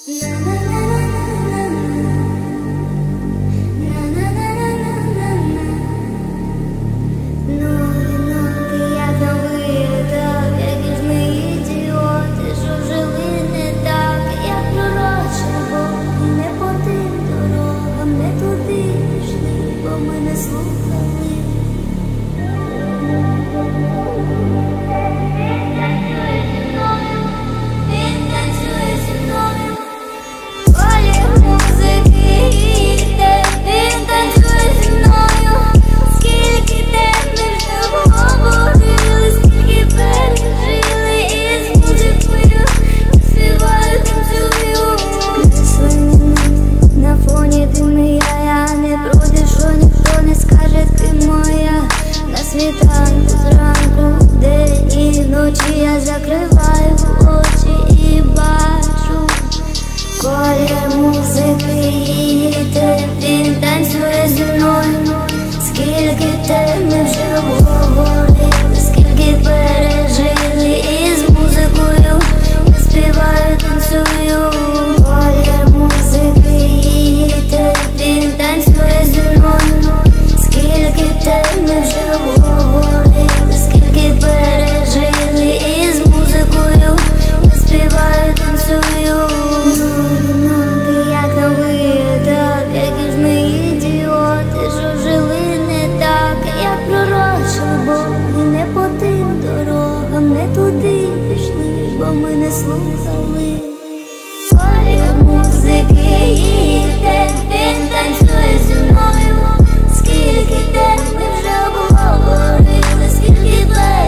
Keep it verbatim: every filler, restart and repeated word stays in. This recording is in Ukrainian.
Світанку зранку, день і вночі я закриваю очі і бачу колір музики, її темп, він танцює зі мною. Скільки тем ми вже обговорили, скільки пережили, і з музикою я співаю, танцюю. Колір музики, її темп, він танцює зі мною. Скільки тем ми вже обговорили, скільки пережили, і з музикою я співаю, танцюю. Ноги, ноги, як на виїдах, які ж ми ідіоти, що жили не так, як пророчили Бог, і не по тим дорогам, не туди пішли, бо ми не слухали. Колір музики, її темп, він танцює зі мною. Скільки тем ми вже обговорили, скільки